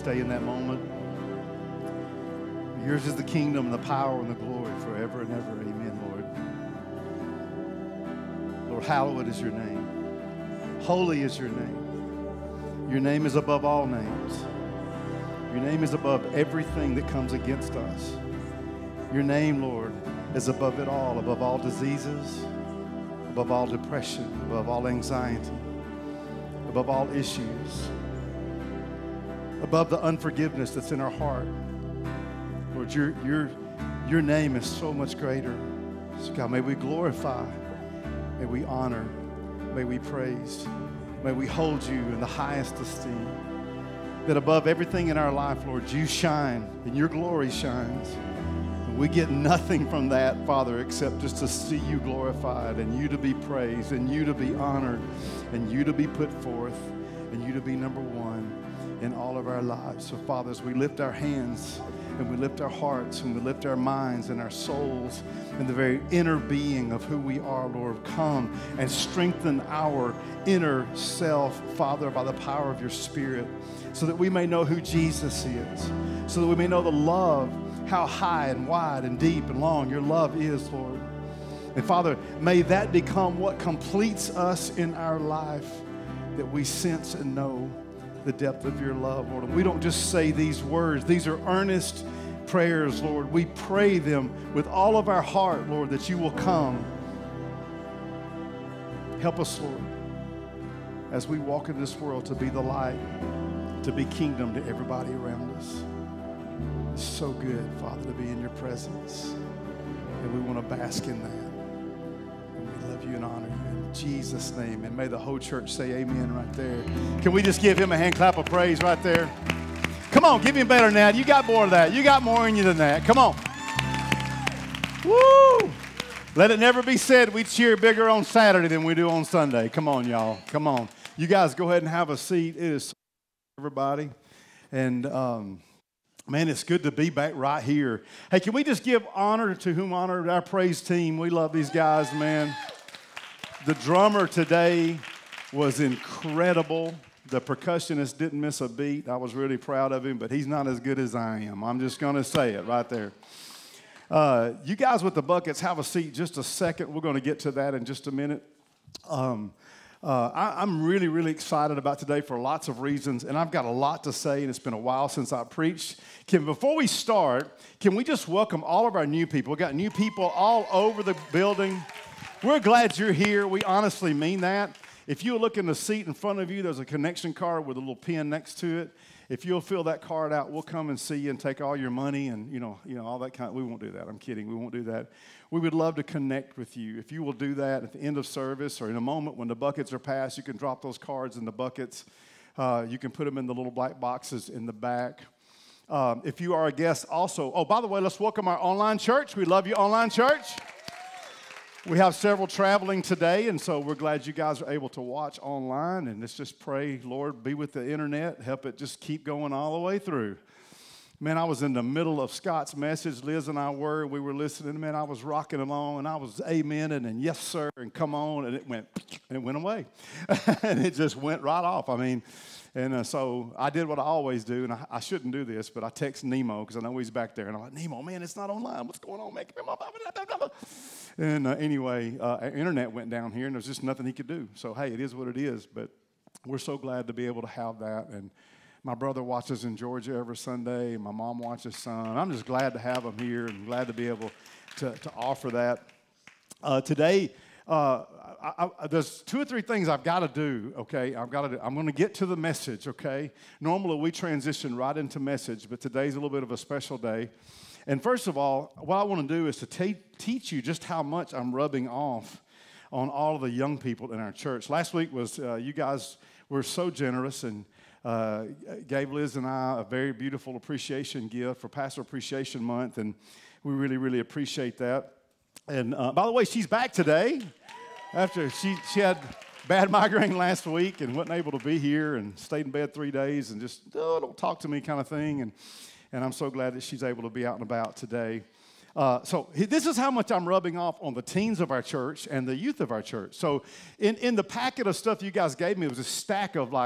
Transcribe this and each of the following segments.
stay in that moment. Yours is the kingdom, the power, and the glory forever and ever. Amen, Lord. Lord, hallowed is your name. Holy is your name. Your name is above all names. Your name is above everything that comes against us. Your name, Lord, is above it all, above all diseases, above all depression, above all anxiety, above all issues, above the unforgiveness that's in our heart. Lord, your name is so much greater. So God, may we glorify, may we honor, may we praise, may we hold you in the highest esteem. That above everything in our life, Lord, you shine and your glory shines. And we get nothing from that, Father, except just to see you glorified and you to be praised and you to be honored and you to be put forth and you to be number one in all of our lives. So, Father, as we lift our hands and we lift our hearts and we lift our minds and our souls and the very inner being of who we are, Lord, come and strengthen our inner self, Father, by the power of your Spirit, so that we may know who Jesus is, so that we may know the love, how high and wide and deep and long your love is, Lord. And Father, may that become what completes us in our life, that we sense and know the depth of your love, Lord. And we don't just say these words. These are earnest prayers, Lord. We pray them with all of our heart, Lord, that you will come. Help us, Lord, as we walk in this world to be the light, to be kingdom to everybody around us. It's so good, Father, to be in your presence. And we want to bask in that. And we love you and honor you. In Jesus' name. And may the whole church say amen right there. Can we just give him a hand clap of praise right there? Come on, give him better than that. You got more of that. You got more in you than that. Come on. Woo! Let it never be said we cheer bigger on Saturday than we do on Sunday. Come on, y'all. Come on. You guys go ahead and have a seat. It is so everybody. And man, it's good to be back right here. Hey, can we just give honor to whom honor? Our praise team. We love these guys, man. The drummer today was incredible. The percussionist didn't miss a beat. I was really proud of him, but he's not as good as I am. I'm just going to say it right there. You guys with the buckets, have a seat just a second. We're going to get to that in just a minute. I'm really, really excited about today for lots of reasons, and I've got a lot to say, and it's been a while since I preached. Before we start, can we just welcome all of our new people? We've got new people all over the building. We're glad you're here. We honestly mean that. If you look in the seat in front of you, there's a connection card with a little pin next to it. If you'll fill that card out, we'll come and see you and take all your money and, you know, all that kind of, we won't do that. I'm kidding. We won't do that. We would love to connect with you. If you will do that at the end of service or in a moment when the buckets are passed, you can drop those cards in the buckets. You can put them in the little black boxes in the back. If you are a guest also, oh, by the way, let's welcome our online church. We love you, online church. We have several traveling today, and so we're glad you guys are able to watch online. And let's just pray, Lord, be with the internet. Help it just keep going all the way through. Man, I was in the middle of Scott's message. Liz and I were. We were listening. Man, I was rocking along, and I was amening and yes, sir, and come on. And it went away. And it just went right off. I mean, and so I did what I always do, and I shouldn't do this, but I text Nemo because I know he's back there. And I'm like, Nemo, man, it's not online. What's going on, man? And anyway, our internet went down here, and there's just nothing he could do. So, hey, it is what it is. But we're so glad to be able to have that. And my brother watches in Georgia every Sunday. And my mom watches son. I'm just glad to have them here and glad to be able to offer that. Today, there's 2 or 3 things I've got to do, okay? I'm going to get to the message, okay? Normally, we transition right into message, but today's a little bit of a special day. And first of all, what I want to do is to teach you just how much I'm rubbing off on all of the young people in our church. Last week was, you guys were so generous and gave Liz and I a very beautiful appreciation gift for Pastor Appreciation Month, and we really, really appreciate that. And by the way, she's back today after she had bad migraine last week and wasn't able to be here and stayed in bed 3 days and just, don't talk to me kind of thing. And I'm so glad that she's able to be out and about today. So this is how much I'm rubbing off on the teens of our church and the youth of our church. So in the packet of stuff you guys gave me, it was a stack of like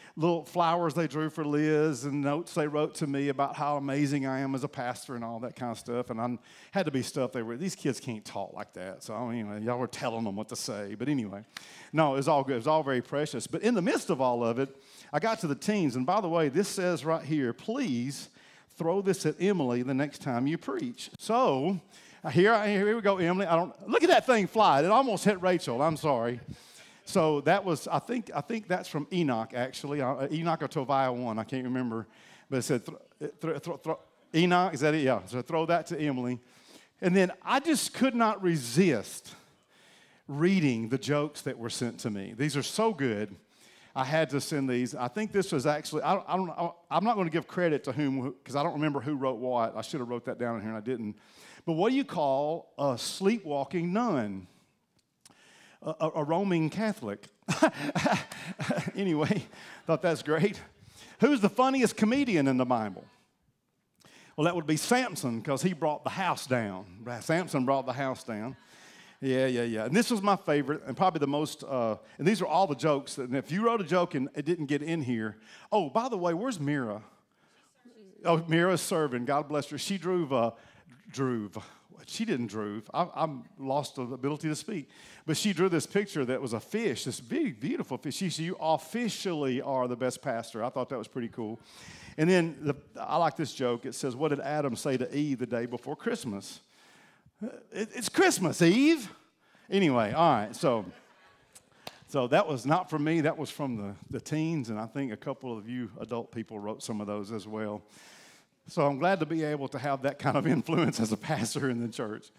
little flowers they drew for Liz and notes they wrote to me about how amazing I am as a pastor and all that kind of stuff. And I had to be stuff these kids can't talk like that. So, y'all were telling them what to say. But anyway, no, it was all good. It was all very precious. But in the midst of all of it, I got to the teens. And by the way, this says right here, please throw this at Emily the next time you preach. So here we go, Emily. Look at that thing fly. It almost hit Rachel. I'm sorry. So that was, I think that's from Enoch, actually. Enoch or Tobiah 1, I can't remember. But it said, Enoch, is that it? Yeah, so throw that to Emily. And then I just could not resist reading the jokes that were sent to me. These are so good. I had to send these. I think this was actually, I'm not going to give credit to whom, because I don't remember who wrote what. I should have wrote that down in here, and I didn't. But what do you call a sleepwalking nun? A Roman Catholic. Anyway, thought that's great. Who's the funniest comedian in the Bible? Well, that would be Samson, because he brought the house down. Samson brought the house down. Yeah. And this was my favorite, and probably the most, and these are all the jokes. And if you wrote a joke and it didn't get in here, oh, by the way, where's Mira? Oh, Mira's serving. God bless her. She drove. She didn't drove. I'm lost the ability to speak. But she drew this picture that was a fish, this big, beautiful fish. She said, you officially are the best pastor. I thought that was pretty cool. And then I like this joke. It says, what did Adam say to Eve the day before Christmas? It's Christmas, Eve. Anyway, all right. So that was not from me. That was from the teens. And I think a couple of you adult people wrote some of those as well. So I'm glad to be able to have that kind of influence as a pastor in the church.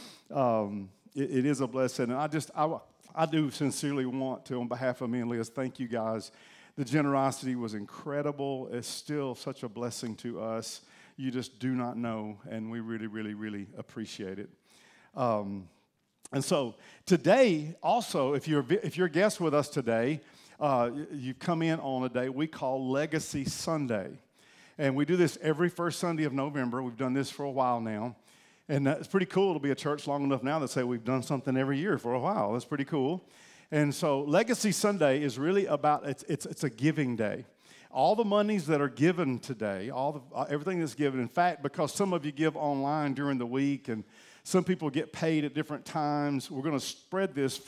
It is a blessing. And I do sincerely want to, on behalf of me and Liz, thank you guys. The generosity was incredible. It's still such a blessing to us. You just do not know, and we really, really, really appreciate it. And so today, also, if you're a guest with us today, you've come in on a day we call Legacy Sunday. And we do this every first Sunday of November. We've done this for a while now. And it's pretty cool to be a church long enough now to say we've done something every year for a while. That's pretty cool. And so Legacy Sunday is really about, it's a giving day. All the monies that are given today, everything that's given, in fact, because some of you give online during the week and some people get paid at different times, we're going to spread this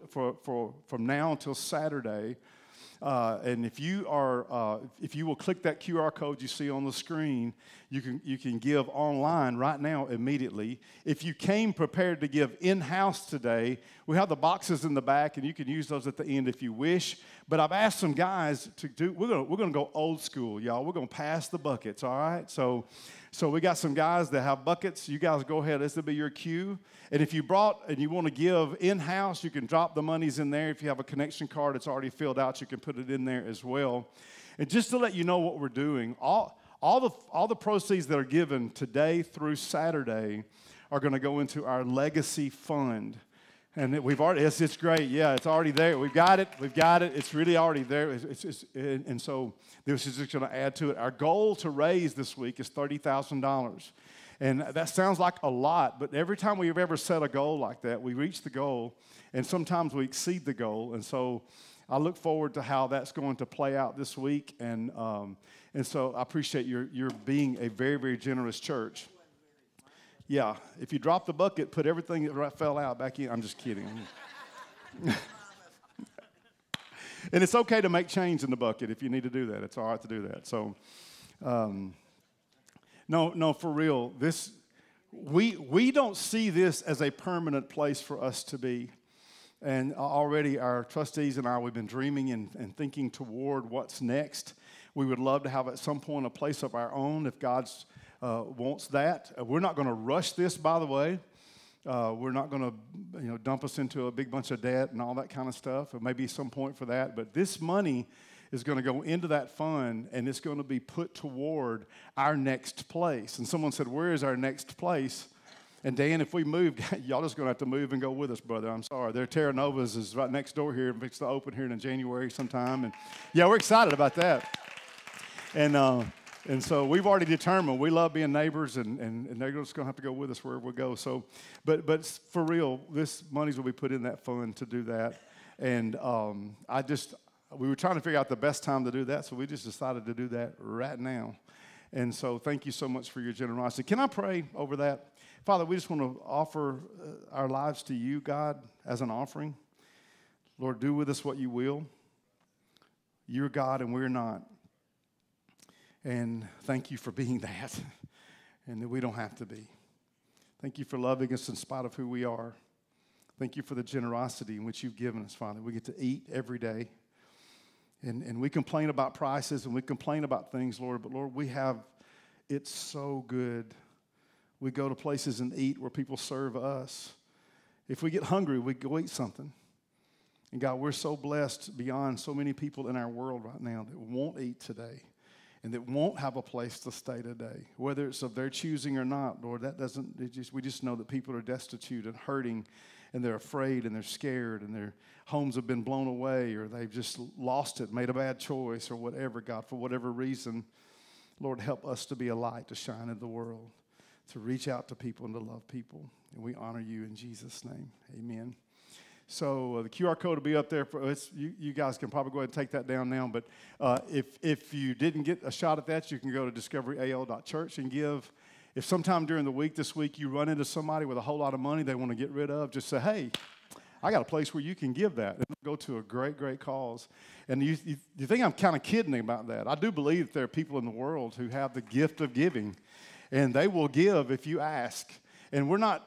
from now until Saturday. And if you will click that QR code you see on the screen, you can give online right now immediately. If you came prepared to give in-house today, we have the boxes in the back, and you can use those at the end if you wish. But I've asked some guys to do. We're gonna go old school, y'all. We're gonna pass the buckets, all right? So we got some guys that have buckets. You guys go ahead. This will be your cue. And if you brought and you want to give in-house, you can drop the monies in there. If you have a connection card that's already filled out, you can put it in there as well. And just to let you know what we're doing, all the proceeds that are given today through Saturday are going to go into our legacy fund. And it's great. Yeah, it's already there. We've got it. It's really already there. And so this is just going to add to it. Our goal to raise this week is $30,000. And that sounds like a lot, but every time we've ever set a goal like that, we reach the goal, and sometimes we exceed the goal. And so I look forward to how that's going to play out this week. And so I appreciate your being a very, very generous church. Yeah, if you drop the bucket, put everything that fell out back in. I'm just kidding. And it's okay to make change in the bucket if you need to do that. It's all right to do that. So, no, for real. We don't see this as a permanent place for us to be. And already our trustees and I, we've been dreaming and thinking toward what's next. We would love to have at some point a place of our own if God's wants that. We're not going to rush this, by the way. We're not going to, dump us into a big bunch of debt and all that kind of stuff. There may be some point for that, but this money is going to go into that fund, and it's going to be put toward our next place. And someone said, "Where is our next place?" And Dan, if we move, y'all just going to have to move and go with us, brother. I'm sorry. Their Terra Novas is right next door here, and it's to open here in January sometime. And yeah, we're excited about that. And so we've already determined we love being neighbors, and they're just going to have to go with us wherever we go. So, but for real, this money will be put in that fund to do that. And we were trying to figure out the best time to do that, so we just decided to do that right now. And so thank you so much for your generosity. Can I pray over that? Father, we just want to offer our lives to you, God, as an offering. Lord, do with us what you will. You're God and we're not. And thank you for being that, and that we don't have to be. Thank you for loving us in spite of who we are. Thank you for the generosity in which you've given us, Father. We get to eat every day. And we complain about prices and we complain about things, Lord. But, Lord, we have it so good. We go to places and eat where people serve us. If we get hungry, we go eat something. And, God, we're so blessed beyond so many people in our world right now that won't eat today and that won't have a place to stay today, whether it's of their choosing or not, Lord. We just know that people are destitute and hurting, and they're afraid and they're scared, and their homes have been blown away, or they've just lost it, made a bad choice, or whatever, God, for whatever reason. Lord, help us to be a light to shine in the world, to reach out to people and to love people. And we honor you in Jesus' name. Amen. So the QR code will be up there. You guys can probably go ahead and take that down now. But if you didn't get a shot at that, you can go to discoveryal.church and give. If sometime during the week this week you run into somebody with a whole lot of money they want to get rid of, just say, hey, I got a place where you can give that. And go to a great, great cause. And you think I'm kind of kidding about that. I do believe that there are people in the world who have the gift of giving, and they will give if you ask. And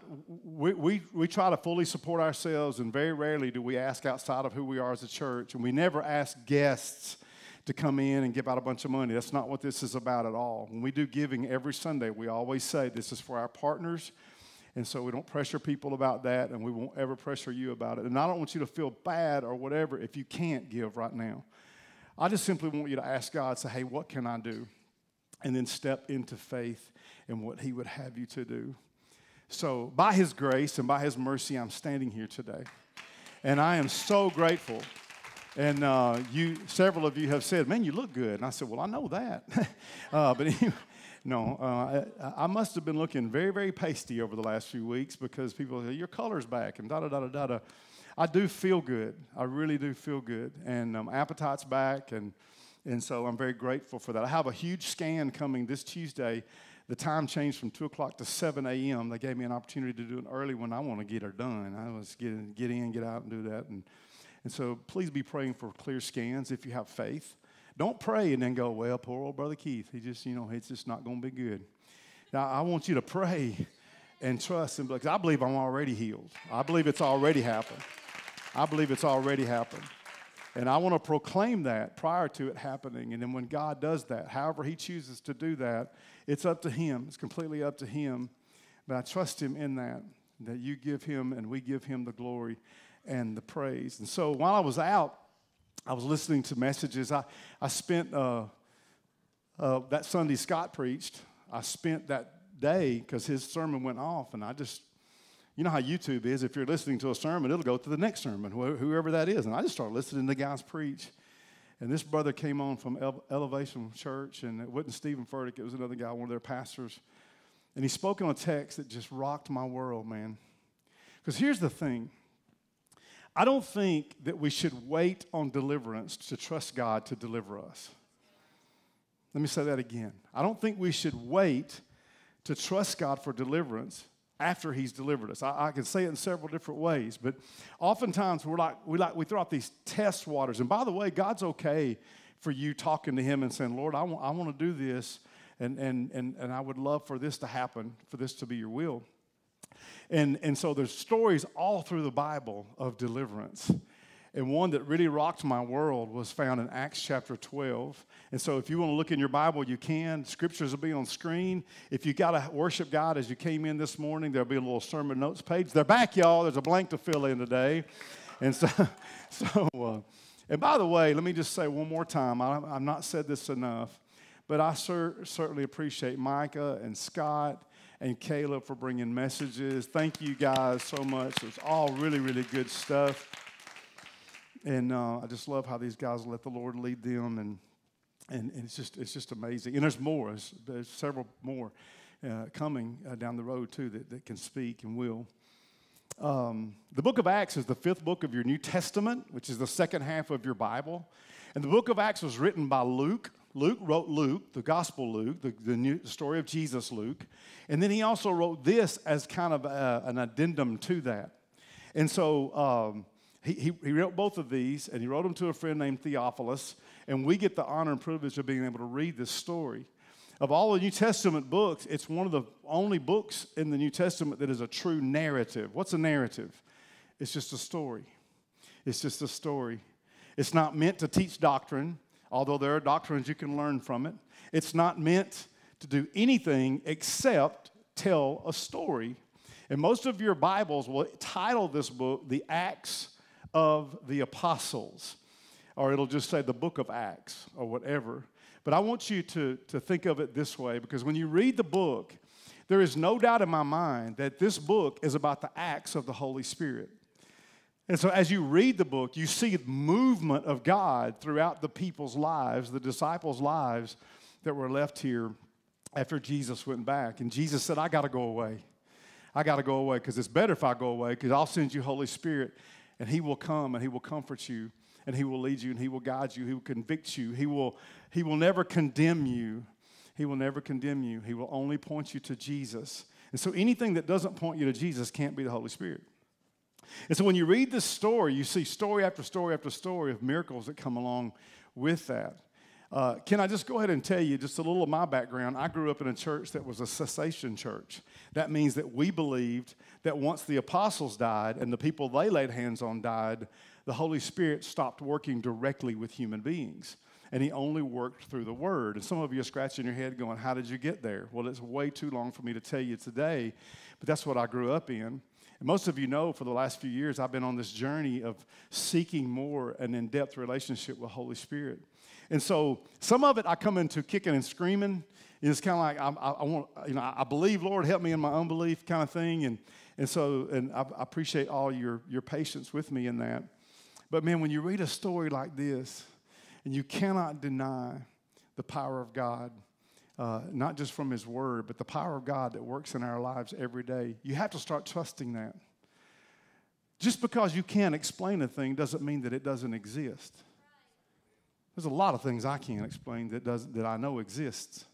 we try to fully support ourselves, and very rarely do we ask outside of who we are as a church. And we never ask guests to come in and give out a bunch of money. That's not what this is about at all. When we do giving every Sunday, we always say this is for our partners. And so we don't pressure people about that, and we won't ever pressure you about it. And I don't want you to feel bad or whatever if you can't give right now. I just simply want you to ask God, say, hey, what can I do? And then step into faith in what he would have you to do. So by his grace and by his mercy, I'm standing here today. And I am so grateful. And several of you have said, man, you look good. And I said, well, I know that. But anyway, no, I must have been looking very, very pasty over the last few weeks because people say, your color's back and da-da-da-da-da. I do feel good. I really do feel good. And appetite's back. And so I'm very grateful for that. I have a huge scan coming this Tuesday. The time changed from 2 o'clock to 7 a.m. They gave me an opportunity to do an early one. I want to get her done. I was get in, get out, and do that. And so please be praying for clear scans if you have faith. Don't pray and then go, well, poor old Brother Keith. He just, it's just not going to be good. Now, I want you to pray and trust him because I believe I'm already healed. I believe it's already happened. I believe it's already happened. And I want to proclaim that prior to it happening. And then when God does that, however he chooses to do that, it's up to him. It's completely up to him. But I trust him in that you give him and we give him the glory and the praise. And so while I was out, I was listening to messages. I spent that Sunday Scott preached. I spent that day because his sermon went off. And I just, you know how YouTube is. If you're listening to a sermon, it'll go to the next sermon, whoever that is. And I just started listening to guys preach. And this brother came on from Elevation Church, and it wasn't Stephen Furtick. It was another guy, one of their pastors. And he spoke on a text that just rocked my world, man. Because here's the thing. I don't think that we should wait on deliverance to trust God to deliver us. Let me say that again. I don't think we should wait to trust God for deliverance after he's delivered us. I can say it in several different ways, but oftentimes we throw out these test waters. And by the way, God's okay for you talking to him and saying, Lord, I want to do this, and I would love for this to happen, for this to be your will. And so there's stories all through the Bible of deliverance. And one that really rocked my world was found in Acts chapter 12. And so if you want to look in your Bible, you can. Scriptures will be on screen. If you got to worship God as you came in this morning, there'll be a little sermon notes page. They're back, y'all. There's a blank to fill in today. And and by the way, let me just say one more time. I've not said this enough, but I certainly appreciate Micah and Scott and Caleb for bringing messages. Thank you guys so much. It was all really, really good stuff. And I just love how these guys let the Lord lead them, and it's just amazing. And there's more. There's several more coming down the road too that can speak and will. The book of Acts is the fifth book of your New Testament, which is the second half of your Bible. And the book of Acts was written by Luke. Luke wrote Luke, the Gospel Luke, the story of Jesus Luke. And then he also wrote this as kind of an addendum to that. And so he wrote both of these, and he wrote them to a friend named Theophilus. And we get the honor and privilege of being able to read this story. Of all the New Testament books, it's one of the only books in the New Testament that is a true narrative. What's a narrative? It's just a story. It's just a story. It's not meant to teach doctrine, although there are doctrines you can learn from it. It's not meant to do anything except tell a story. And most of your Bibles will title this book The Acts of the Apostles, or it'll just say the Book of Acts or whatever. But I want you to think of it this way, because when you read the book, there is no doubt in my mind that this book is about the acts of the Holy Spirit. And so as you read the book, you see the movement of God throughout the people's lives, the disciples' lives that were left here after Jesus went back. And Jesus said, I got to go away. I got to go away because it's better if I go away, because I'll send you Holy Spirit, and he will come and he will comfort you. And he will lead you, and he will guide you. He will convict you. He will never condemn you. He will never condemn you. He will only point you to Jesus. And so anything that doesn't point you to Jesus can't be the Holy Spirit. And so when you read this story, you see story after story after story of miracles that come along with that. Can I just go ahead and tell you just a little of my background? I grew up in a church that was a cessation church. That means that we believed that once the apostles died and the people they laid hands on died, the Holy Spirit stopped working directly with human beings, and he only worked through the Word. And some of you are scratching your head going, how did you get there? Well, it's way too long for me to tell you today, but that's what I grew up in. And most of you know for the last few years, I've been on this journey of seeking more an in-depth relationship with Holy Spirit. And so some of it I come into kicking and screaming. It's kind of like I believe, Lord, help me in my unbelief kind of thing. And so I appreciate all your patience with me in that. But, man, when you read a story like this, and you cannot deny the power of God, not just from his word, but the power of God that works in our lives every day, you have to start trusting that. Just because you can't explain a thing doesn't mean that it doesn't exist. There's a lot of things I can't explain that I know exists.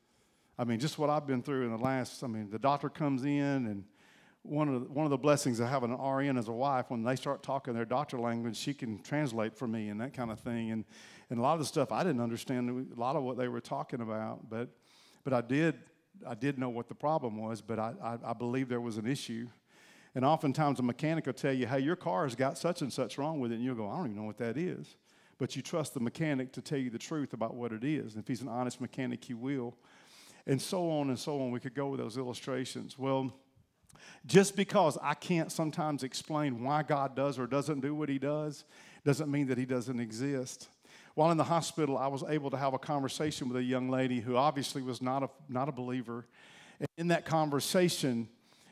I mean, just what I've been through in the doctor comes in, and one of the blessings of having an RN as a wife, when they start talking their doctor language, she can translate for me and that kind of thing. And a lot of the stuff I didn't understand, a lot of what they were talking about, but I did know what the problem was, but I believe there was an issue. And oftentimes a mechanic will tell you, hey, your car has got such and such wrong with it, and you'll go, I don't even know what that is. But you trust the mechanic to tell you the truth about what it is. And if he's an honest mechanic, he will. And so on and so on. We could go with those illustrations. Well, just because I can't sometimes explain why God does or doesn't do what he does, doesn't mean that he doesn't exist. While in the hospital, I was able to have a conversation with a young lady who obviously was not a believer. And in that conversation,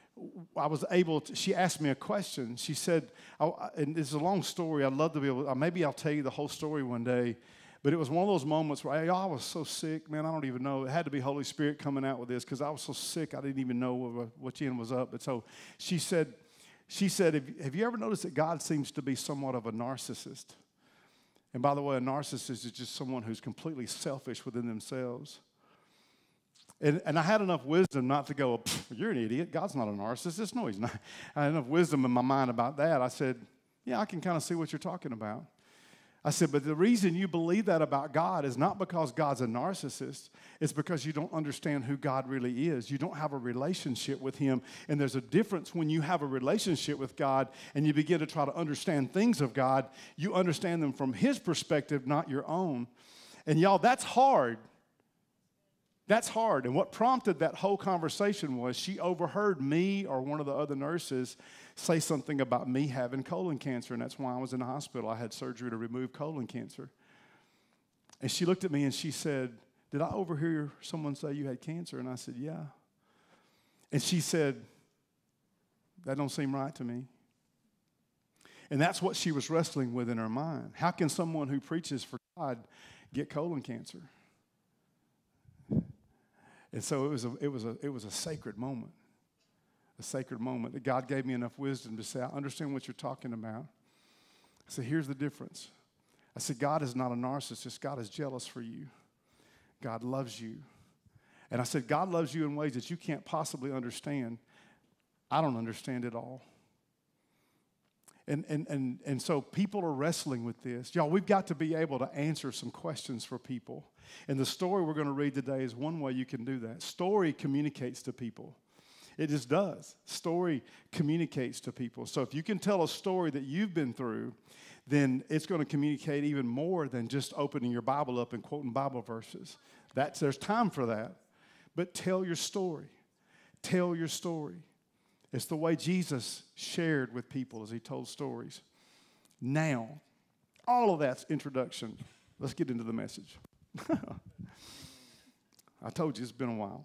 I was able to, she asked me a question. She said, and it's a long story. I'd love to be able, maybe I'll tell you the whole story one day. But it was one of those moments where I was so sick, man, I don't even know. It had to be Holy Spirit coming out with this because I was so sick, I didn't even know which end was up. But so she said, have you ever noticed that God seems to be somewhat of a narcissist? And by the way, a narcissist is just someone who's completely selfish within themselves. And I had enough wisdom not to go, you're an idiot. God's not a narcissist. No, he's not. I had enough wisdom in my mind about that. I said, yeah, I can kind of see what you're talking about. I said, but the reason you believe that about God is not because God's a narcissist. It's because you don't understand who God really is. You don't have a relationship with him. And there's a difference when you have a relationship with God and you begin to try to understand things of God. You understand them from his perspective, not your own. And y'all, that's hard. That's hard. And what prompted that whole conversation was she overheard me or one of the other nurses say something about me having colon cancer, and that's why I was in the hospital. I had surgery to remove colon cancer. And she looked at me and she said, did I overhear someone say you had cancer? And I said, yeah. And she said, that don't seem right to me. And that's what she was wrestling with in her mind. How can someone who preaches for God get colon cancer? And so it was a sacred moment. a sacred moment that God gave me enough wisdom to say, I understand what you're talking about. I said, here's the difference. I said, God is not a narcissist. God is jealous for you. God loves you. And I said, God loves you in ways that you can't possibly understand. I don't understand it all. And so people are wrestling with this. Y'all, we've got to be able to answer some questions for people. And the story we're going to read today is one way you can do that. Story communicates to people. It just does. Story communicates to people. So if you can tell a story that you've been through, then it's going to communicate even more than just opening your Bible up and quoting Bible verses. There's time for that. But tell your story. Tell your story. It's the way Jesus shared with people as he told stories. Now, all of that's introduction. Let's get into the message. I told you it's been a while.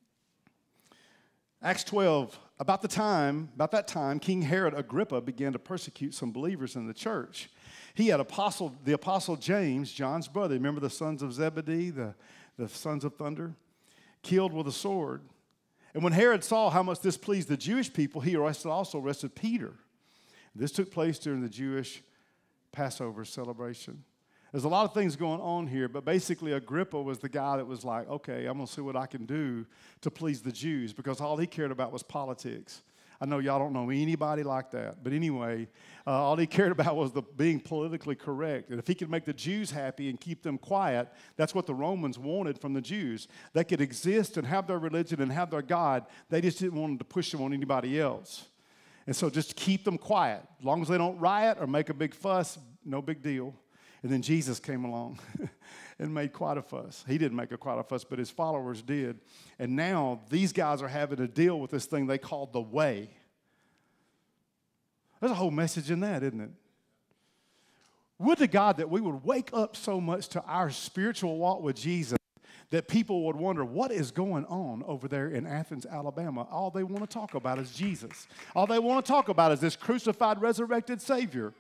Acts 12, about that time, King Herod Agrippa began to persecute some believers in the church. He had the apostle James, John's brother, remember the sons of Zebedee, the sons of thunder, killed with a sword. And when Herod saw how much this pleased the Jewish people, he also arrested Peter. This took place during the Jewish Passover celebration. There's a lot of things going on here, but basically Agrippa was the guy that was like, okay, I'm going to see what I can do to please the Jews, because all he cared about was politics. I know y'all don't know anybody like that, but anyway, all he cared about was being politically correct. And if he could make the Jews happy and keep them quiet, that's what the Romans wanted from the Jews. They could exist and have their religion and have their God. They just didn't want to push them on anybody else. And so just keep them quiet. As long as they don't riot or make a big fuss, no big deal. And then Jesus came along and made quite a fuss. He didn't make quite a fuss, but his followers did. And now these guys are having to deal with this thing they call the way. There's a whole message in that, isn't it? Would to God that we would wake up so much to our spiritual walk with Jesus that people would wonder, what is going on over there in Athens, Alabama? All they want to talk about is Jesus. All they want to talk about is this crucified, resurrected Savior.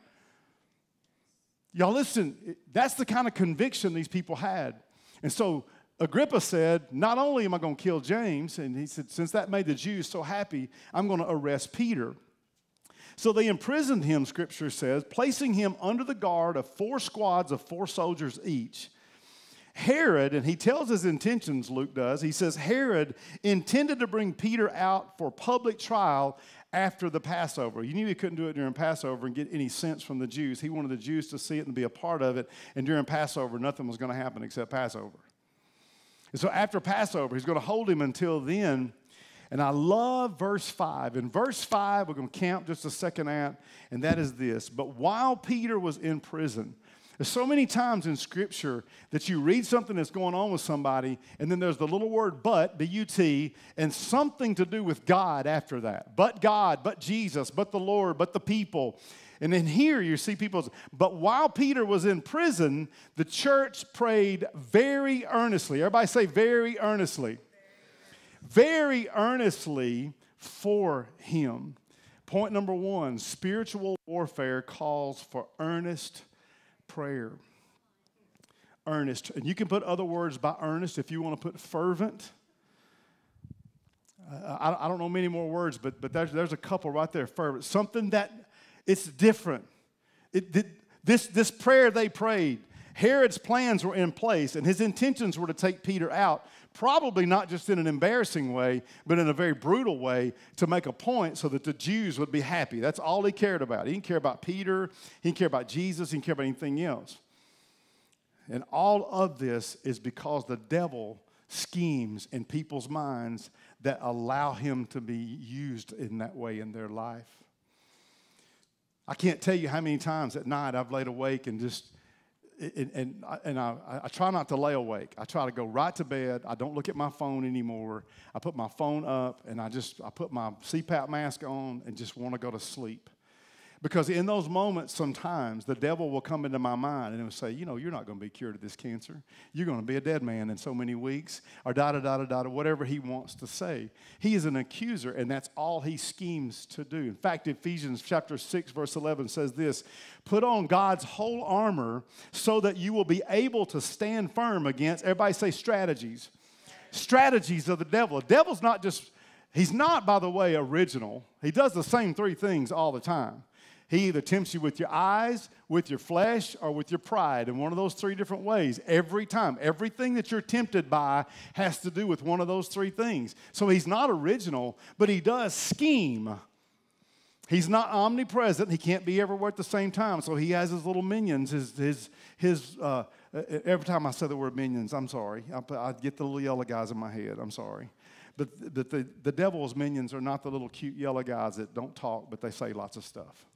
Y'all listen, that's the kind of conviction these people had. And so Agrippa said, not only am I going to kill James, and he said, since that made the Jews so happy, I'm going to arrest Peter. So they imprisoned him, Scripture says, placing him under the guard of 4 squads of 4 soldiers each. Herod, and he tells his intentions, Luke does, he says, Herod intended to bring Peter out for public trial after the Passover. You knew he couldn't do it during Passover and get any sense from the Jews. He wanted the Jews to see it and be a part of it, and during Passover, nothing was going to happen except Passover. And so after Passover, he's going to hold him until then. And I love verse 5. In verse 5, we're going to camp just a second at, and that is this. But while Peter was in prison, there's so many times in Scripture that you read something that's going on with somebody, and then there's the little word but, B-U-T, and something to do with God after that. But God, but Jesus, but the Lord, but the people. And then here you see people, but while Peter was in prison, the church prayed very earnestly. Everybody say very earnestly. Very earnestly for him. Point number 1, spiritual warfare calls for earnest prayer. Earnest. And you can put other words by earnest if you want to put fervent. I don't know many more words, but there's a couple right there. Fervent. Something that it's different. This prayer they prayed, Herod's plans were in place, and his intentions were to take Peter out, probably not just in an embarrassing way, but in a very brutal way to make a point so that the Jews would be happy. That's all he cared about. He didn't care about Peter. He didn't care about Jesus. He didn't care about anything else. And all of this is because the devil schemes in people's minds that allow him to be used in that way in their life. I can't tell you how many times at night I've laid awake and just I try not to lay awake. I try to go right to bed. I don't look at my phone anymore. I put my phone up and I put my CPAP mask on and just want to go to sleep. Because in those moments, sometimes the devil will come into my mind and it will say, you know, you're not going to be cured of this cancer. You're going to be a dead man in so many weeks, or whatever he wants to say. He is an accuser, and that's all he schemes to do. In fact, Ephesians chapter 6, verse 11 says this, put on God's whole armor so that you will be able to stand firm against, everybody say strategies. Strategies of the devil. The devil's not just He's not, by the way, original. He does the same three things all the time. He either tempts you with your eyes, with your flesh, or with your pride in one of those three different ways every time. Everything that you're tempted by has to do with one of those three things. So he's not original, but he does scheme. He's not omnipresent. He can't be everywhere at the same time. So he has his little minions, every time I say the word minions, I'm sorry. I get the little yellow guys in my head. I'm sorry. But the devil's minions are not the little cute yellow guys that don't talk, but they say lots of stuff.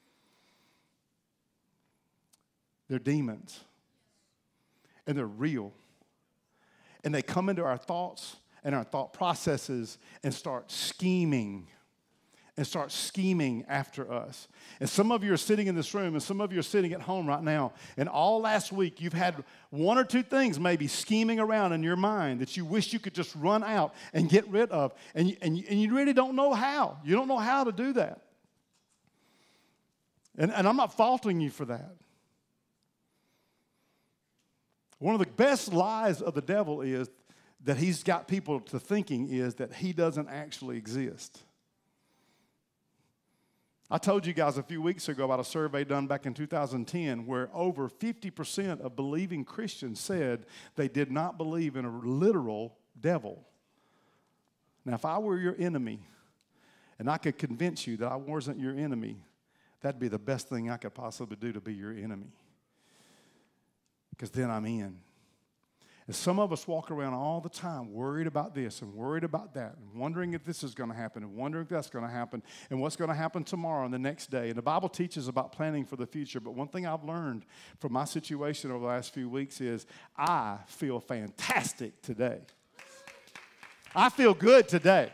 They're demons. And they're real. And they come into our thoughts and our thought processes and start scheming after us. And some of you are sitting in this room, and some of you are sitting at home right now, and all last week you've had one or two things maybe scheming around in your mind that you wish you could just run out and get rid of, and you really don't know how. You don't know how to do that. And I'm not faulting you for that. One of the best lies of the devil is that he's got people to thinking is that he doesn't actually exist. I told you guys a few weeks ago about a survey done back in 2010 where over 50% of believing Christians said they did not believe in a literal devil. Now, if I were your enemy and I could convince you that I wasn't your enemy, that'd be the best thing I could possibly do to be your enemy. Because then I'm in. And some of us walk around all the time worried about this and worried about that and wondering if this is going to happen and wondering if that's going to happen and what's going to happen tomorrow and the next day. And the Bible teaches about planning for the future. But one thing I've learned from my situation over the last few weeks is I feel fantastic today. I feel good today.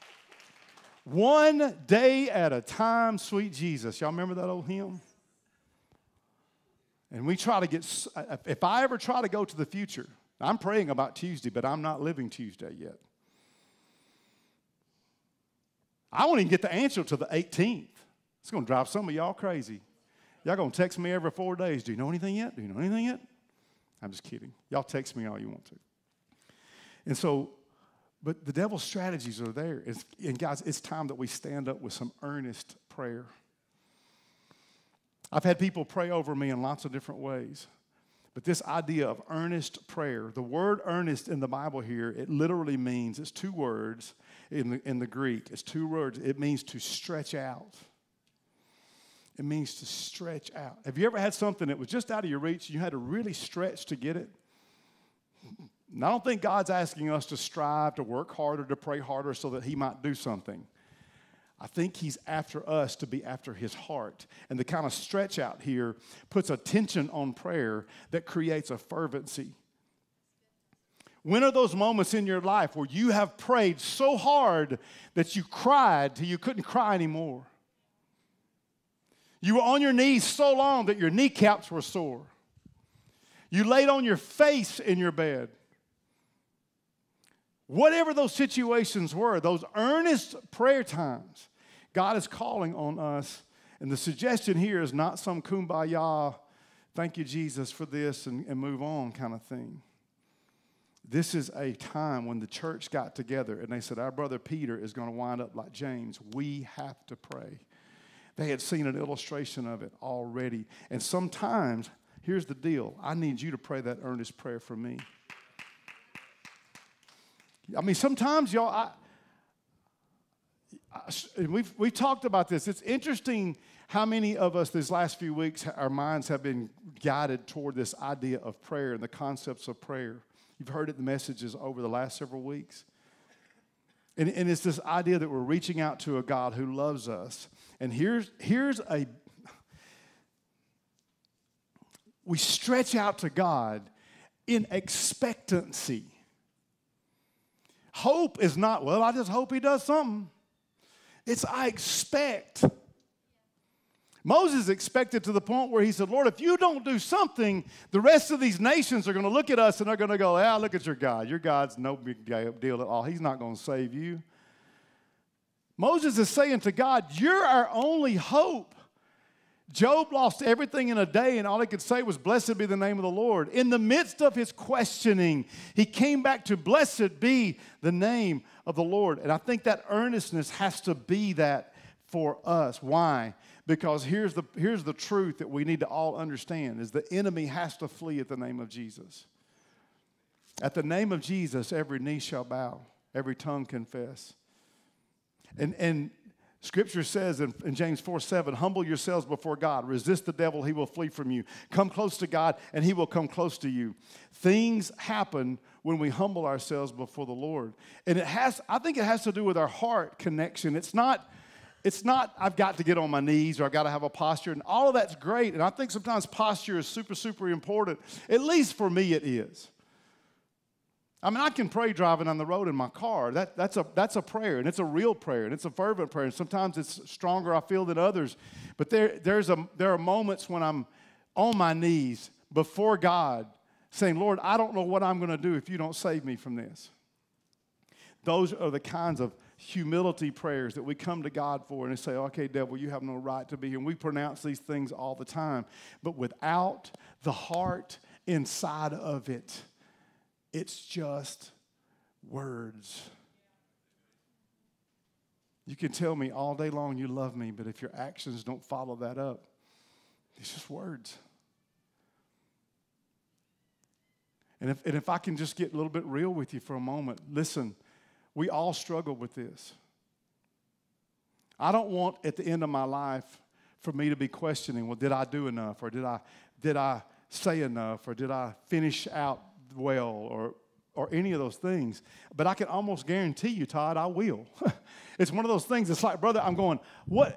One day at a time, sweet Jesus. Y'all remember that old hymn? And we try to get, if I ever try to go to the future, I'm praying about Tuesday, but I'm not living Tuesday yet. I won't even get the answer till the 18th. It's going to drive some of y'all crazy. Y'all going to text me every 4 days. Do you know anything yet? Do you know anything yet? I'm just kidding. Y'all text me all you want to. And so, but the devil's strategies are there. And guys, it's time that we stand up with some earnest prayer. I've had people pray over me in lots of different ways. But this idea of earnest prayer, the word earnest in the Bible here, it literally means, it's two words in the Greek. It's two words. It means to stretch out. It means to stretch out. Have you ever had something that was just out of your reach and you had to really stretch to get it? And I don't think God's asking us to strive, to work harder, to pray harder so that he might do something. I think he's after us to be after his heart. And the kind of stretch out here puts a tension on prayer that creates a fervency. When are those moments in your life where you have prayed so hard that you cried till you couldn't cry anymore? You were on your knees so long that your kneecaps were sore. You laid on your face in your bed. Whatever those situations were, those earnest prayer times, God is calling on us. And the suggestion here is not some kumbaya, thank you, Jesus, for this and move on kind of thing. This is a time when the church got together and they said, our brother Peter is going to wind up like James. We have to pray. They had seen an illustration of it already. And sometimes, here's the deal. I need you to pray that earnest prayer for me. I mean, sometimes, y'all, we've talked about this. It's interesting how many of us these last few weeks, our minds have been guided toward this idea of prayer and the concepts of prayer. You've heard it in the messages over the last several weeks. And it's this idea that we're reaching out to a God who loves us. And we stretch out to God in expectancy. Hope is not, well, I just hope he does something. It's I expect. Moses expected to the point where he said, Lord, if you don't do something, the rest of these nations are going to look at us and they're going to go, ah, look at your God. Your God's no big deal at all. He's not going to save you. Moses is saying to God, you're our only hope. Job lost everything in a day, and all he could say was, blessed be the name of the Lord. In the midst of his questioning, he came back to, blessed be the name of the Lord. And I think that earnestness has to be that for us. Why? Because here's the truth that we need to all understand, is the enemy has to flee at the name of Jesus. At the name of Jesus, every knee shall bow, every tongue confess. And Scripture says in James 4:7, humble yourselves before God. Resist the devil, he will flee from you. Come close to God, and he will come close to you. Things happen when we humble ourselves before the Lord. And I think it has to do with our heart connection. It's not I've got to get on my knees or I've got to have a posture. And all of that's great. And I think sometimes posture is super, super important. At least for me it is. I mean, I can pray driving on the road in my car. That's a prayer, and it's a real prayer, and it's a fervent prayer. And sometimes it's stronger, I feel, than others. But there are moments when I'm on my knees before God saying, Lord, I don't know what I'm going to do if you don't save me from this. Those are the kinds of humility prayers that we come to God for and say, okay, devil, you have no right to be here. And we pronounce these things all the time. But without the heart inside of it, it's just words. You can tell me all day long you love me, but if your actions don't follow that up, it's just words. And if I can just get a little bit real with you for a moment, listen, we all struggle with this. I don't want at the end of my life for me to be questioning, well, did I do enough? Or did I say enough? Or did I finish out well, or any of those things? But I can almost guarantee you, Todd, I will. It's one of those things. It's like, brother, I'm going, what?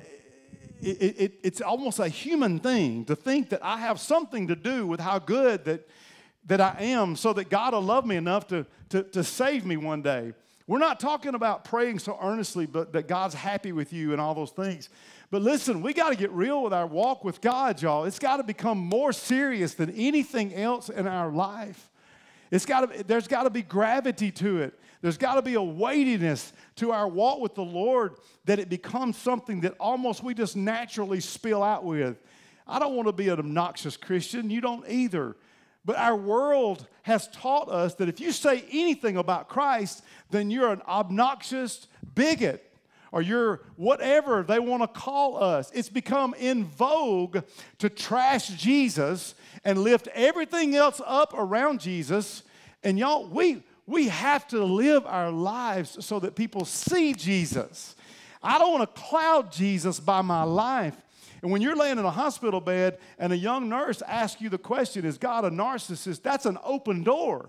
It's almost a human thing to think that I have something to do with how good that I am, so that God will love me enough to save me one day. We're not talking about praying so earnestly, but that God's happy with you and all those things. But listen, we got to get real with our walk with God, y'all. It's got to become more serious than anything else in our life. There's got to be gravity to it. There's got to be a weightiness to our walk with the Lord, that it becomes something that almost we just naturally spill out with. I don't want to be an obnoxious Christian. You don't either. But our world has taught us that if you say anything about Christ, then you're an obnoxious bigot, or you're whatever they want to call us. It's become in vogue to trash Jesus and lift everything else up around Jesus. And y'all, we have to live our lives so that people see Jesus. I don't want to cloud Jesus by my life. And when you're laying in a hospital bed and a young nurse asks you the question, is God a narcissist? That's an open door.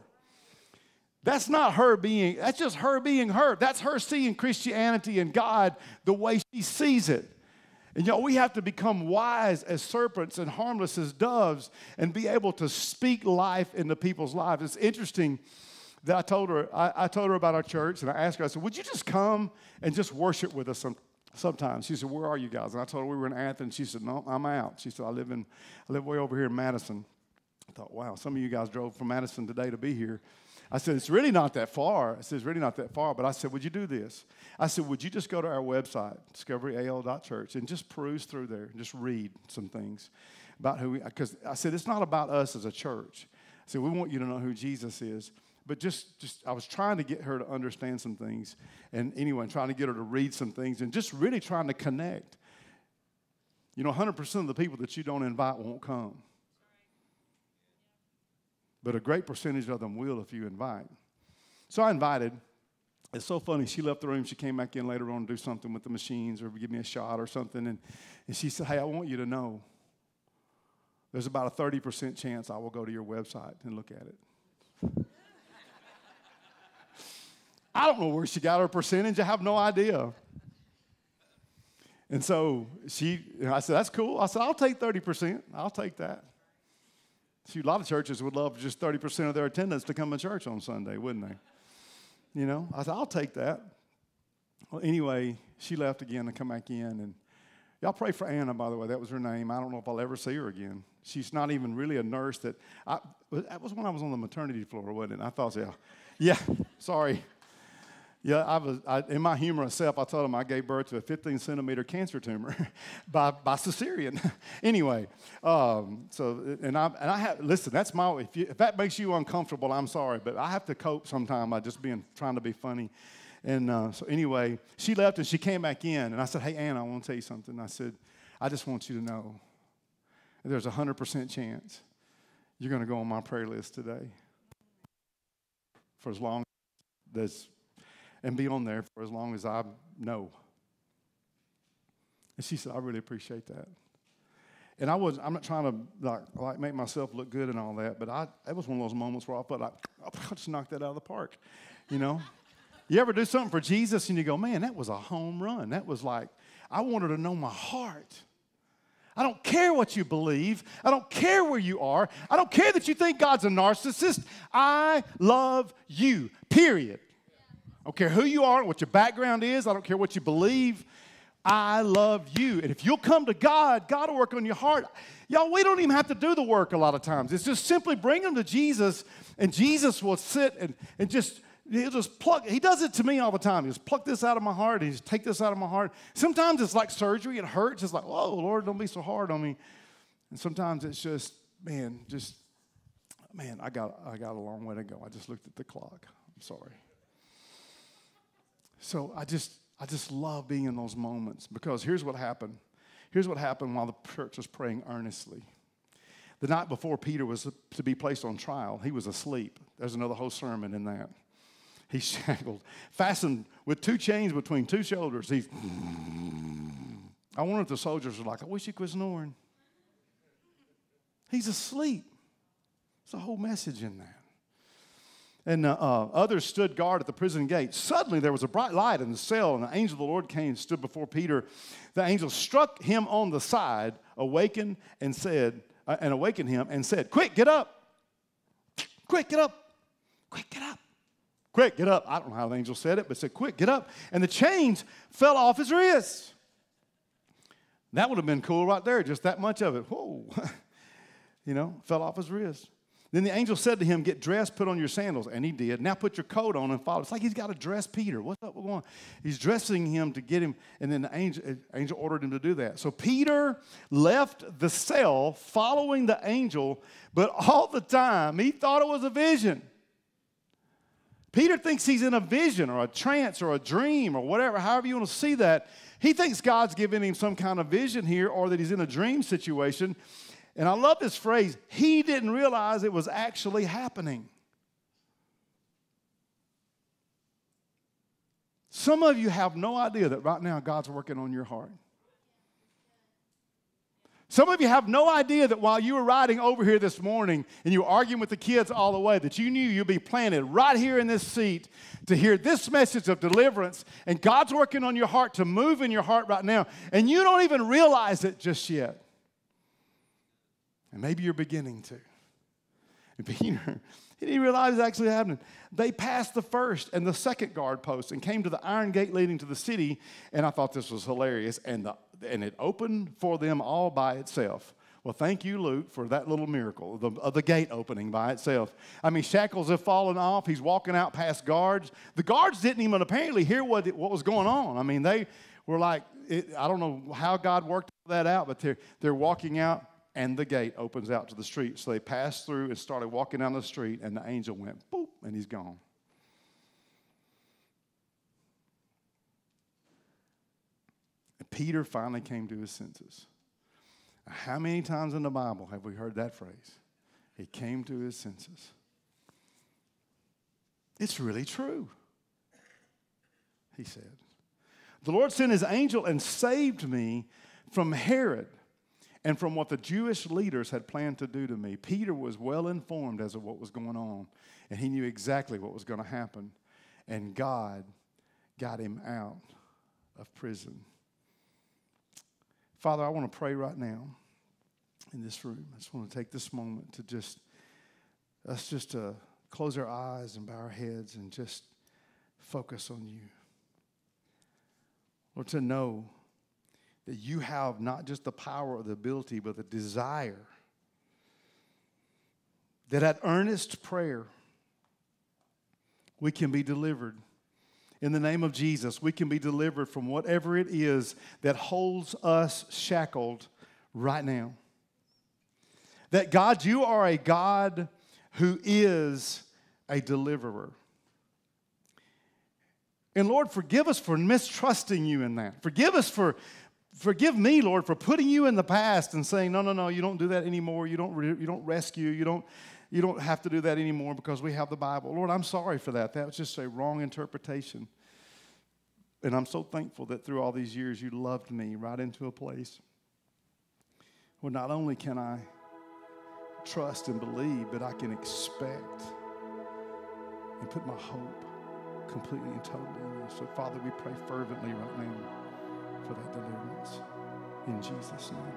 That's just her being her. That's her seeing Christianity and God the way she sees it. And y'all, we have to become wise as serpents and harmless as doves and be able to speak life into people's lives. It's interesting that I told her about our church, and I asked her, I said, would you just come and just worship with us sometimes? She said, where are you guys? And I told her we were in Athens. She said, no, I'm out. She said, I live way over here in Madison. I thought, wow, some of you guys drove from Madison today to be here. I said, it's really not that far. I said, it's really not that far. But I said, would you do this? I said, would you just go to our website, discoveryal.church, and just peruse through there and just read some things about because I said, it's not about us as a church. I said, we want you to know who Jesus is. But I was trying to get her to understand some things. And anyway, trying to get her to read some things and just really trying to connect. 100% of the people that you don't invite won't come. But a great percentage of them will if you invite. So I invited. It's so funny. She left the room. She came back in later on to do something with the machines or give me a shot or something. And she said, hey, I want you to know there's about a 30% chance I will go to your website and look at it. I don't know where she got her percentage. I have no idea. And so I said, that's cool. I said, I'll take 30%. I'll take that. See, a lot of churches would love just 30% of their attendance to come to church on Sunday, wouldn't they? I said, I'll take that. Well, anyway, she left again and come back in. And y'all pray for Anna, by the way. That was her name. I don't know if I'll ever see her again. She's not even really a nurse. That was when I was on the maternity floor, wasn't it? I thought, yeah, sorry. Yeah, in my humorous self, I told him I gave birth to a 15-centimeter cancer tumor by cesarean. Anyway, listen, that's if that makes you uncomfortable, I'm sorry, but I have to cope sometime by just trying to be funny. And so anyway, she left and she came back in, and I said, hey, Anna, I want to tell you something. I said, I just want you to know there's a 100% chance you're going to go on my prayer list today for as long as and be on there for as long as I know. And she said, I really appreciate that. And I'm not trying to like make myself look good and all that, but it was one of those moments where I felt like, I just knocked that out of the park, you know? You ever do something for Jesus and you go, man, that was a home run. That was like, I want her to know my heart. I don't care what you believe. I don't care where you are. I don't care that you think God's a narcissist. I love you, period. I don't care who you are, what your background is. I don't care what you believe. I love you. And if you'll come to God, God will work on your heart. Y'all, we don't even have to do the work a lot of times. It's just simply bring them to Jesus, and Jesus will sit and just, he'll just pluck. He does it to me all the time. He just pluck this out of my heart. He just take this out of my heart. Sometimes it's like surgery. It hurts. It's like, whoa, Lord, don't be so hard on me. And sometimes it's just, man, I got a long way to go. I just looked at the clock. I'm sorry. So I just love being in those moments, because here's what happened. Here's what happened while the church was praying earnestly. The night before Peter was to be placed on trial, he was asleep. There's another whole sermon in that. He's shackled, fastened with 2 chains between 2 shoulders. I wonder if the soldiers were like, I wish he quit snoring. He's asleep. There's a whole message in that. And others stood guard at the prison gate. Suddenly there was a bright light in the cell, and the angel of the Lord came and stood before Peter. The angel struck him on the side, awakened him and said, quick, get up. Quick, get up. Quick, get up. Quick, get up. I don't know how the angel said it, but said, quick, get up. And the chains fell off his wrists. That would have been cool right there, just that much of it. Whoa. Fell off his wrist. Then the angel said to him, get dressed, put on your sandals. And he did. Now put your coat on and follow. It's like he's got to dress Peter. What's up? What's going on? He's dressing him to get him. And then the angel ordered him to do that. So Peter left the cell following the angel, but all the time he thought it was a vision. Peter thinks he's in a vision or a trance or a dream or whatever, however you want to see that. He thinks God's giving him some kind of vision here, or that he's in a dream situation. And I love this phrase, he didn't realize it was actually happening. Some of you have no idea that right now God's working on your heart. Some of you have no idea that while you were riding over here this morning and you were arguing with the kids all the way, that you knew you'd be planted right here in this seat to hear this message of deliverance, and God's working on your heart to move in your heart right now, and you don't even realize it just yet. And maybe you're beginning to. And Peter, he didn't realize it was actually happening. They passed the first and the second guard post and came to the iron gate leading to the city, and I thought this was hilarious, and it opened for them all by itself. Well, thank you, Luke, for that little miracle of the gate opening by itself. I mean, shackles have fallen off. He's walking out past guards. The guards didn't even apparently hear what was going on. I mean, they were like, I don't know how God worked that out, but they're walking out, and the gate opens out to the street. So they passed through and started walking down the street, and the angel went, boop, and he's gone. And Peter finally came to his senses. How many times in the Bible have we heard that phrase? He came to his senses. It's really true, he said. The Lord sent his angel and saved me from Herod and from what the Jewish leaders had planned to do to me. Peter was well informed as of what was going on, and he knew exactly what was going to happen. And God got him out of prison. Father, I want to pray right now in this room. I just want to take this moment to us just close our eyes and bow our heads and just focus on you. Lord, to know that you have not just the power or the ability, but the desire that at earnest prayer we can be delivered. in the name of Jesus, we can be delivered from whatever it is that holds us shackled right now. That God, you are a God who is a deliverer. And Lord, forgive us for mistrusting you in that. Forgive me, Lord, for putting you in the past and saying, no, you don't do that anymore. You don't rescue. You don't have to do that anymore because we have the Bible. Lord, I'm sorry for that. That was just a wrong interpretation. And I'm so thankful that through all these years you loved me right into a place where not only can I trust and believe, but I can expect and put my hope completely and totally in you. So, Father, we pray fervently right now for that deliverance in Jesus' name.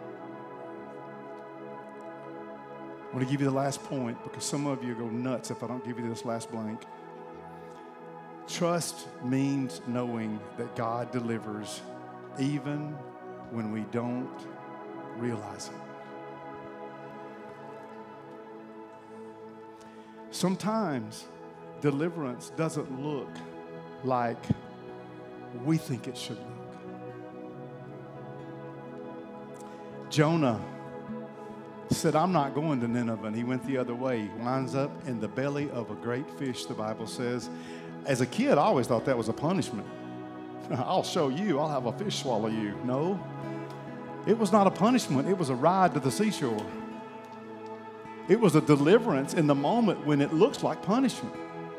I want to give you the last point because some of you go nuts if I don't give you this last blank. Trust means knowing that God delivers even when we don't realize it. Sometimes deliverance doesn't look like we think it should look. Jonah said, I'm not going to Nineveh, and he went the other way. He winds up in the belly of a great fish, the Bible says. As a kid, I always thought that was a punishment. I'll show you. I'll have a fish swallow you. No, it was not a punishment. It was a ride to the seashore. It was a deliverance in the moment when it looks like punishment.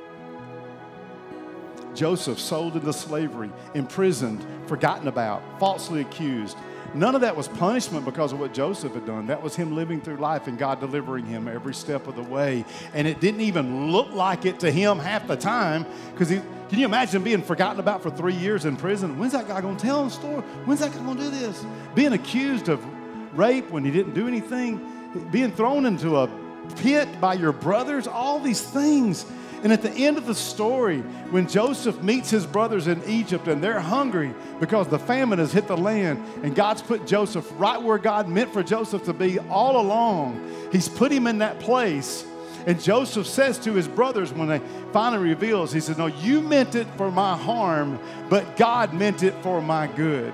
Joseph sold into slavery, imprisoned, forgotten about, falsely accused. None of that was punishment because of what Joseph had done. That was him living through life and God delivering him every step of the way. And it didn't even look like it to him half the time because can you imagine being forgotten about for 3 years in prison? When's that guy going to tell the story? When's that guy going to do this? Being accused of rape when he didn't do anything. Being thrown into a pit by your brothers. All these things. And at the end of the story, when Joseph meets his brothers in Egypt and they're hungry because the famine has hit the land and God's put Joseph right where God meant for Joseph to be all along. He's put him in that place. And Joseph says to his brothers when they finally reveals, he says, no, you meant it for my harm, but God meant it for my good.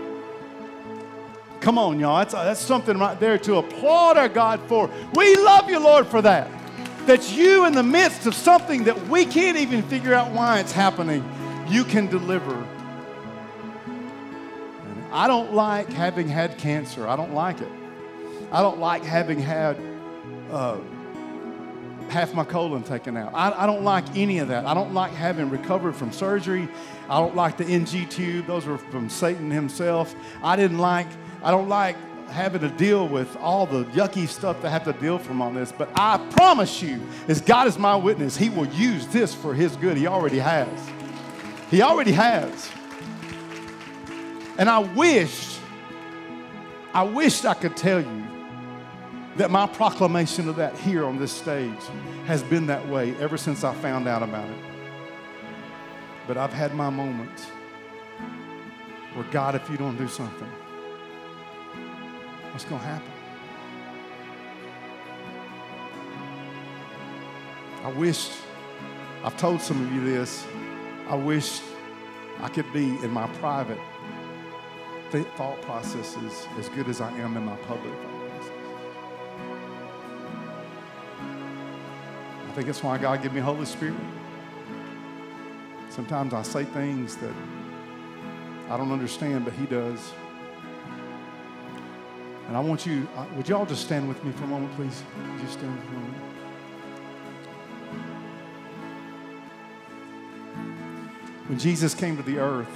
Come on, y'all. That's something right there to applaud our God for. We love you, Lord, for that. That you, in the midst of something that we can't even figure out why it's happening, you can deliver. And I don't like having had cancer. I don't like it. I don't like having had half my colon taken out. I don't like any of that. I don't like having recovered from surgery. I don't like the NG tube. Those were from Satan himself. I don't like having to deal with all the yucky stuff that I have to deal from on this. But I promise you, as God is my witness, he will use this for his good. He already has. He already has. And I wished I could tell you that my proclamation of that here on this stage has been that way ever since I found out about it. But I've had my moments where, God, if you don't do something, what's going to happen? I've told some of you this, I wish I could be in my private thought processes as good as I am in my public thought process. I think that's why God gave me Holy Spirit. Sometimes I say things that I don't understand, but he does. And I want you, would you all just stand with me for a moment, please? Just stand for a moment. When Jesus came to the earth,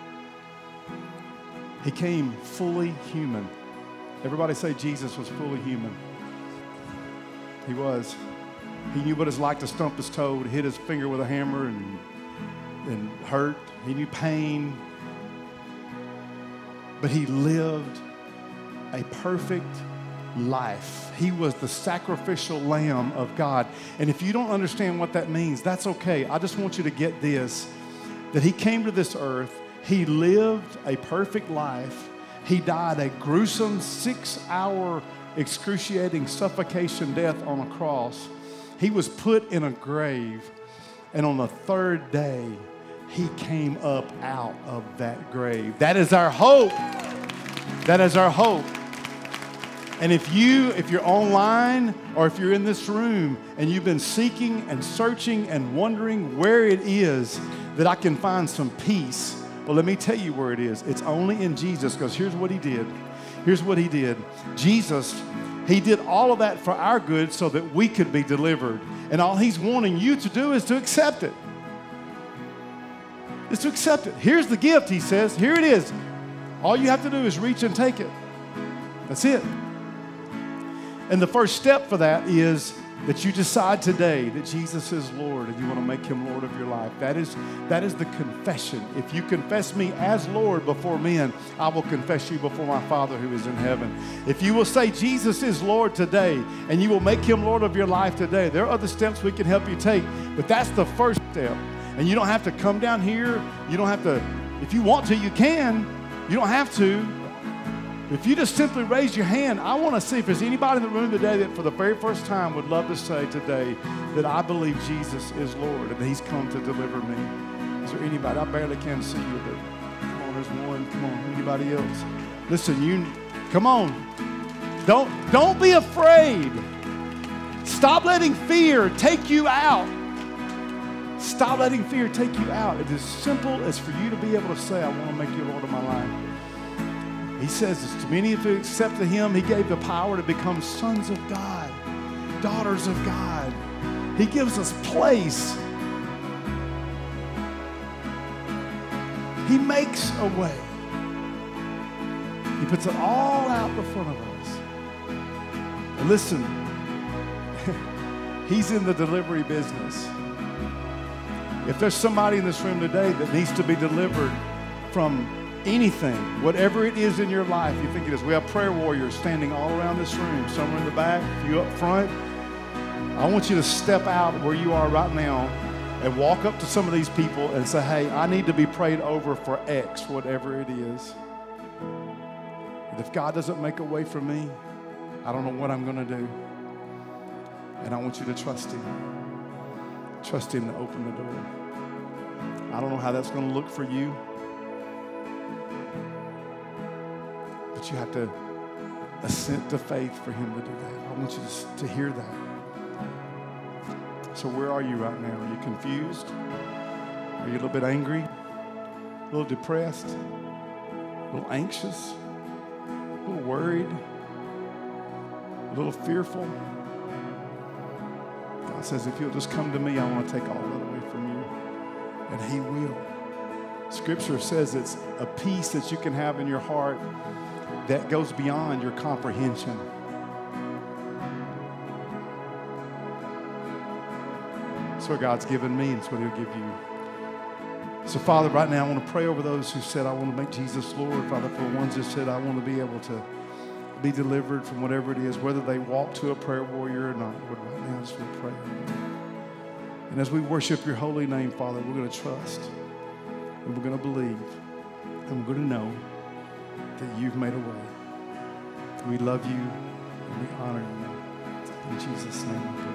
he came fully human. Everybody say Jesus was fully human. He was. He knew what it's like to stump his toe, to hit his finger with a hammer and hurt. He knew pain. But he lived a perfect life. He was the sacrificial lamb of God. And if you don't understand what that means, that's okay. I just want you to get this, that he came to this earth. He lived a perfect life. He died a gruesome 6-hour excruciating suffocation death on a cross. He was put in a grave. And on the third day, He came up out of that grave. That is our hope. That is our hope. And if you're online or if you're in this room and you've been seeking and searching and wondering where it is that I can find some peace, well, let me tell you where it is. It's only in Jesus, because here's what he did. Here's what he did. Jesus, he did all of that for our good so that we could be delivered. And all he's wanting you to do is to accept it. Is to accept it. Here's the gift, he says. Here it is. All you have to do is reach and take it. That's it. And the first step for that is that you decide today that Jesus is Lord and you want to make him Lord of your life. That is the confession. If you confess me as Lord before men, I will confess you before my Father who is in heaven. If you will say Jesus is Lord today and you will make him Lord of your life today, there are other steps we can help you take, but that's the first step. And you don't have to come down here. You don't have to, if you want to, you can. You don't have to. If you just simply raise your hand, I want to see if there's anybody in the room today that for the very first time would love to say today that I believe Jesus is Lord and he's come to deliver me. Is there anybody? I barely can see you, but come on, there's one. Come on, anybody else? Listen, come on. Don't be afraid. Stop letting fear take you out. Stop letting fear take you out. It's as simple as for you to be able to say, I want to make you Lord of my life. He says, as to many of you accepted him, he gave the power to become sons of God, daughters of God. He gives us place. He makes a way. He puts it all out in front of us. And listen, he's in the delivery business. If there's somebody in this room today that needs to be delivered from anything, whatever it is in your life you think it is, we have prayer warriors standing all around this room, some are in the back, a few up front. I want you to step out where you are right now and walk up to some of these people and say, hey, I need to be prayed over for X, whatever it is. And if God doesn't make a way for me, I don't know what I'm going to do. And I want you to trust him. Trust him to open the door. I don't know how that's going to look for you. But you have to assent to faith for him to do that. I want you to hear that. So where are you right now? Are you confused? Are you a little bit angry? A little depressed? A little anxious? A little worried? A little fearful? God says, if you'll just come to me, I want to take all that away from you. And he will. Scripture says it's a peace that you can have in your heart that goes beyond your comprehension. That's what God's given me, and it's what he'll give you. So, Father, right now I want to pray over those who said, I want to make Jesus Lord. Father, for the ones that said, I want to be able to be delivered from whatever it is, whether they walk to a prayer warrior or not. Lord, right now, just want to pray. And as we worship your holy name, Father, we're going to trust, and we're going to believe, and we're going to know that you've made a way. We love you and we honor you. In Jesus' name we pray.